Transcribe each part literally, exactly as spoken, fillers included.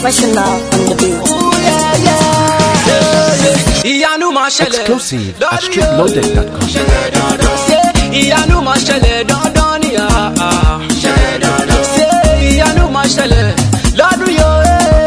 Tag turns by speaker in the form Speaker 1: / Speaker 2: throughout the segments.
Speaker 1: Professional on the beat.
Speaker 2: Exclusive at street loaded dot com.
Speaker 3: Ìyanu máa ṣẹlẹ̀ dandan ni ṣe ìyanu máa ṣẹlẹ̀ lọ́dún yóò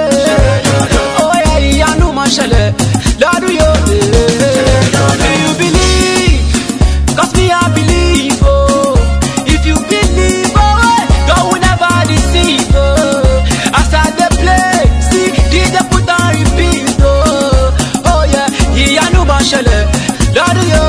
Speaker 3: oyè ìyanu máa ṣẹlẹ̀ lọ́dún yóò. Do you believe? Cause me I believe oh. If you believe oh, God will never deceive oh. As I dey play, see D J put on repeat oh. Oh yeah, ìyanu máa ṣẹlẹ̀ lọ́dún yóò.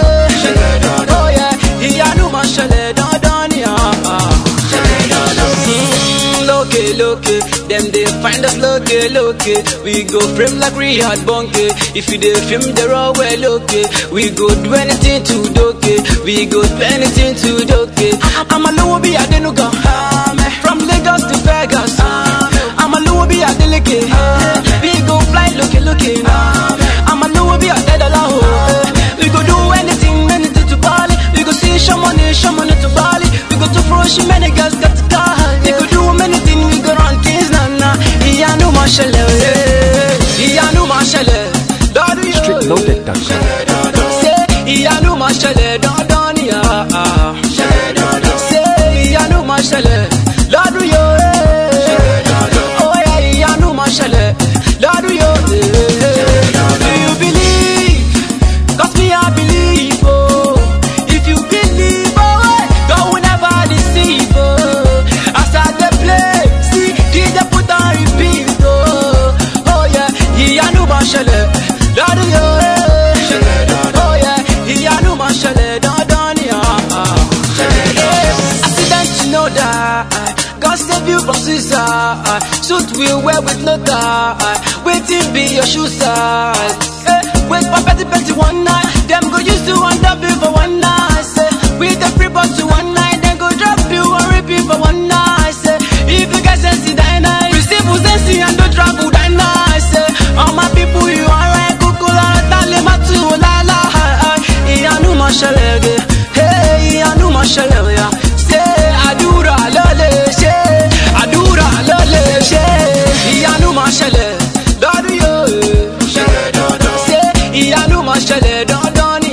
Speaker 3: Loke, them they find us loke, loke. We go frame like Riyad Bonke. If you they film the raw well, okay. We go do anything to doke. We go do anything to doke. I'm a low be a denuga. From Lagos to Vegas. I'm a low be a delicate. We go fly loke, loke. I'm a low be a dead allow. We go do anything, anything to Bali. We go see shaman, shaman to Bali. We go to Froshi, many girls got to call. We go do many things. Ìyanu máa ṣẹlẹ̀ ìyanu máa ṣẹlẹ̀ lọ́dún yóò.
Speaker 2: street loaded dot com.
Speaker 3: Ṣé ìyanu máa ṣẹlẹ̀ dandan ni ṣé ìyanu máa ṣẹlẹ̀ lọ́dún yóò. Oyè ìyanu máa ṣẹlẹ̀ lọ́dún yóò. Do you believe? Cause me I believe oh. If you believe oh, God will never deceive oh. As I dey play, see D J put on repeat oh. Oh yeah, ìyanu máa ṣẹlẹ̀ lọ́dún yóò. Oh yeah, ìyanu máa ṣẹlẹ̀ dandan ni accident you know that God save you from suicide. Suit will wear with no tie. Waiting be your shoe size. Hey, wait for petty petty one night. Them go use you and dub you for one night. Say, with the free bus to one night. Then go drop you and rip you for one night. Say, if you get sense die night. Receive who sense and don't travel die night. Say, all my people you are right. Kukula tale matu la la. Ìyanu máa ṣẹlẹ̀ hey ìyanu máa ṣẹlẹ̀ say àdúrà lole ṣe àdúrà lole ṣe ìyanu máa ṣẹlẹ̀ lọ́dún yóò. Say ìyanu máa ṣẹlẹ̀ dandan ni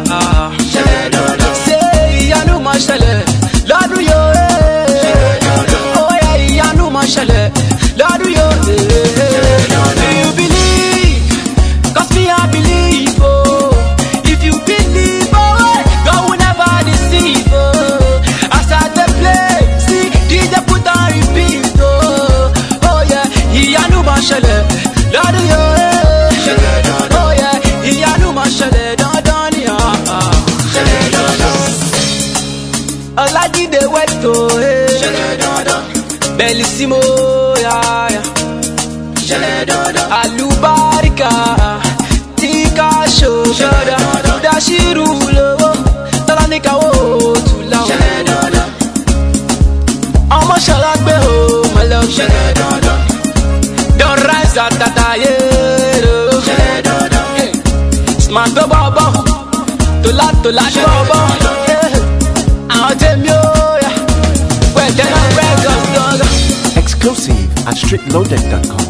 Speaker 3: say ìyanu máa ṣẹlẹ̀ lọ́dún yóò. Oyè ìyanu máa ṣẹlẹ̀ lọ́dún yóò. Do you believe? Cause me I believe oh. If you believe oh, God will never deceive oh. As I dey play, see D J put on repeat oh. Oh yeah, ìyanu máa ṣẹlẹ̀ lọ́dún yóò. Oh yeah, ìyanu máa ṣẹlẹ̀ dandan ni Ọlájídé wẹ̀tò Bellissimo yeah, yeah. Alubarika Tika show Dashiru lowo Tọ́láníkà wo tula o. Ọmọ ṣọlágbé o mọ̀lẹ́ o. Don rise àtàtà yéèrè o. Smart tó bọ̀bọ̀ Tòlá tòlá bọ̀bọ̀. Àwọn tèmi ó yà. Wẹ̀jẹ̀ náà rẹ̀ gọ̀gọ̀gọ̀.
Speaker 2: Exclusive at street loaded dot com.